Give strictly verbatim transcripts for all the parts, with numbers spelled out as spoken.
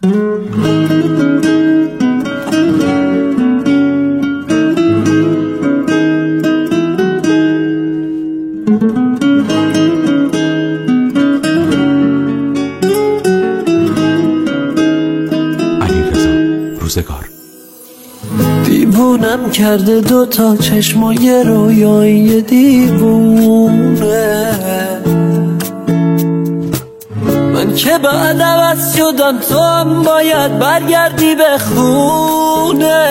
دیوونم کرده دوتا چشمای رویایی دیوونه، من که بعد عوض شدم تو هم باید برگردی به خونه.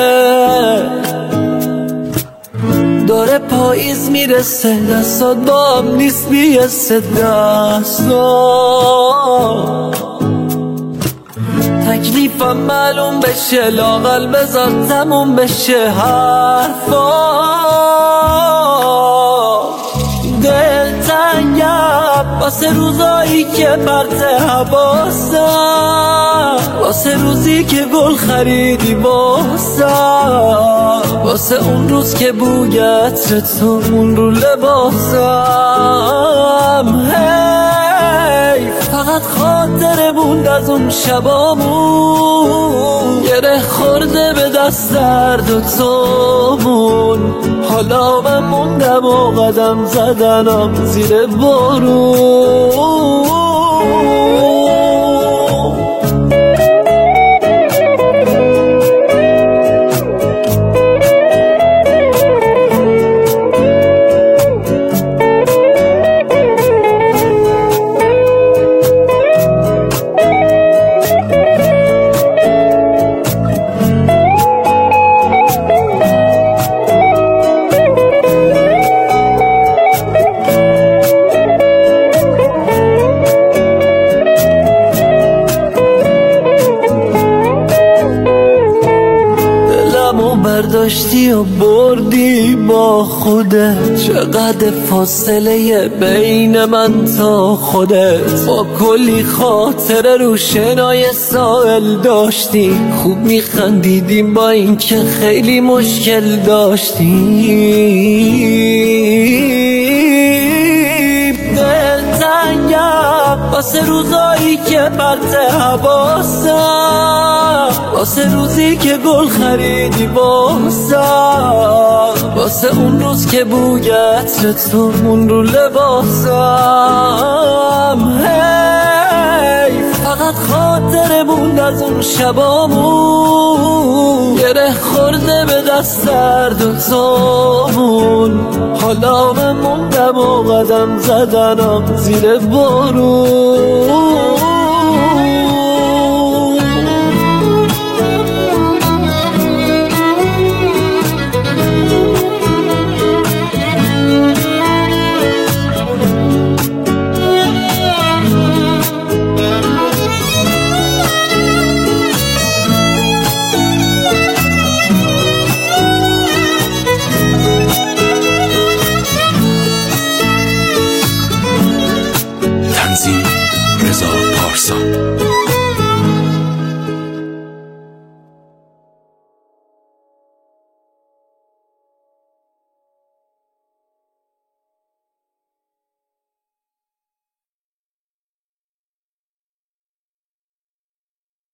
داره پاییز میرسه دستات با هم نیست بیسته دستا، تکلیفم معلوم بشه لااقل بذار تموم بشه حرفا. دلتنگم واسه روزایی که پرت حواسم، واسه روزی که گل خریدی واسم، واسه اون روز که بوی عطر تو مون رو لباسم. هی فقط خاطره موند از اون شبامون، گره خورده به دست درد و تومون. حالا من موندم و قدم زدنم زیر بارون. برداشتی و بردی با خودت، چقدر فاصله بین من تا خودت. با کلی خاطره رو شنای ساحل داشتی، خوب میخندیدیم با این که خیلی مشکل داشتیم. دلتنگم واسه روزایی که پرت حواسم، واسه روزی که گل خریدی واسم، واسه اون روز که بوی عطر تو مون رو لباسم. هی فقط خاطره موند از اون شبامون، گره خورده به دست درد و تومون. حالا من موندم و قدم زدنم زیر بارون.